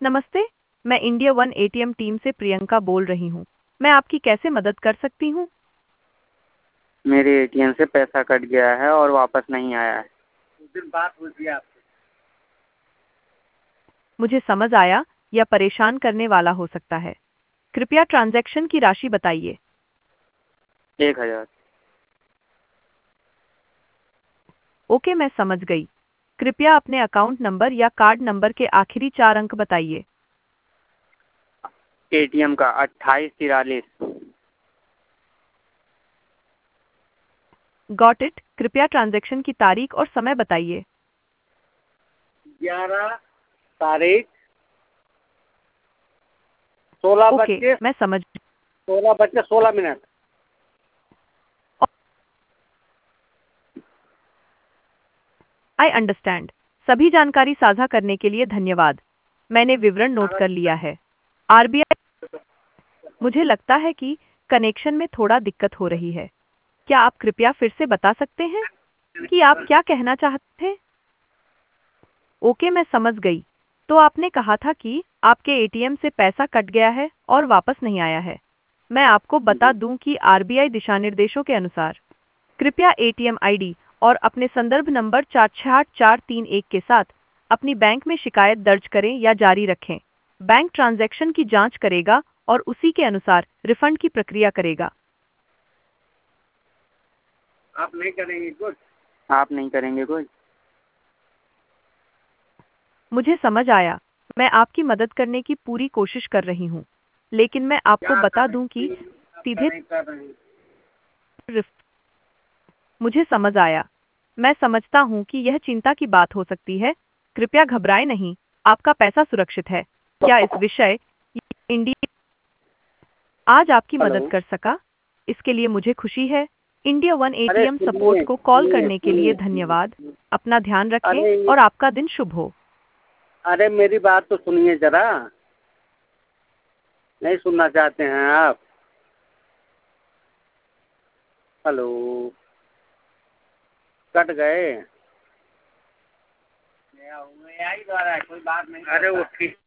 नमस्ते। मैं India one ATM team से प्रियंका बोल रही हूँ। मैं आपकी कैसे मदद कर सकती हूँ? मेरे एटीएम से पैसा कट गया है और वापस नहीं आया है। उस दिन बात हुई थी आपसे। मुझे समझ आया, यह परेशान करने वाला हो सकता है। कृपया ट्रांजैक्शन की राशि बताइए। 1000। ओके, मैं समझ गई। कृपया अपने अकाउंट नंबर या कार्ड नंबर के आखिरी 4 अंक बताइए। एटीएम का 2843। Got it. कृपया ट्रांजैक्शन की तारीख और समय बताइए। 11 तारीख 16 बज ओके, के मैं समझ 16 मिनट। I understand. सभी जानकारी साझा करने के लिए धन्यवाद। मैंने विवरण नोट कर लिया है। आरबीआई, मुझे लगता है कि कनेक्शन में थोड़ा दिक्कत हो रही है। क्या आप कृपया फिर से बता सकते हैं कि आप क्या कहना चाहते थे? ओके, मैं समझ गई। तो आपने कहा था कि आपके एटीएम से पैसा कट गया है और वापस नहीं आया है। मैं आपको बता दूं कि आरबीआई दिशानिर्देशों के अनुसार कृपया एटीएम आईडी और अपने संदर्भ नंबर 468431 के साथ अपनी बैंक में शिकायत दर्ज करें या जारी रखें। बैंक ट्रांजैक्शन की जांच करेगा और उसी के अनुसार रिफंड की प्रक्रिया करेगा। आप नहीं करेंगे कुछ? आप नहीं करेंगे कुछ? मुझे समझ आया। मैं आपकी मदद करने की पूरी कोशिश कर रही हूँ, लेकिन मैं आपको क्या बता करें? दूं कि आप सीधे नहीं कर रहे हैं। मुझे समझ आया। मैं समझता हूँ कि यह चिंता की बात हो सकती है। कृपया घबराएं नहीं, आपका पैसा सुरक्षित है। क्या इस विषय इंडिया आज आपकी हेलो। मदद कर सका? इसके लिए मुझे खुशी है। इंडिया वन अरे एटीएम सुनिए सपोर्ट को कॉल सुनिए करने के लिए सुनिए धन्यवाद। सुनिए। अपना ध्यान रखें अरे और आपका दिन शुभ हो। अरे मेरी बात तो सुनिए जरा। नहीं सुनना चाहते हैं आप? हेलो। कट गए। AI द्वारा है, कोई बात नहीं। अरे वो ठीक।